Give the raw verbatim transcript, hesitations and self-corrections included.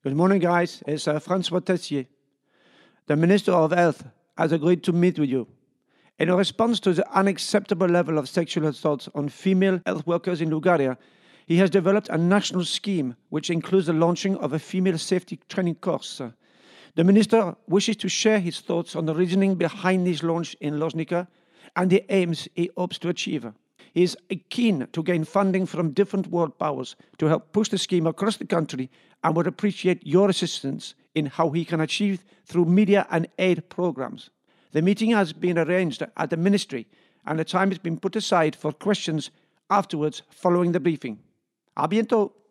Good morning, guys. It's uh, Francois Tessier. The Minister of Health has agreed to meet with you. In response to the unacceptable level of sexual assault on female health workers in Bulgaria, he has developed a national scheme which includes the launching of a female safety training course. The Minister wishes to share his thoughts on the reasoning behind this launch in Loznica and the aims he hopes to achieve. He is keen to gain funding from different world powers to help push the scheme across the country and would appreciate your assistance in how he can achieve through media and aid programs. The meeting has been arranged at the Ministry and the time has been put aside for questions afterwards following the briefing. A bientôt!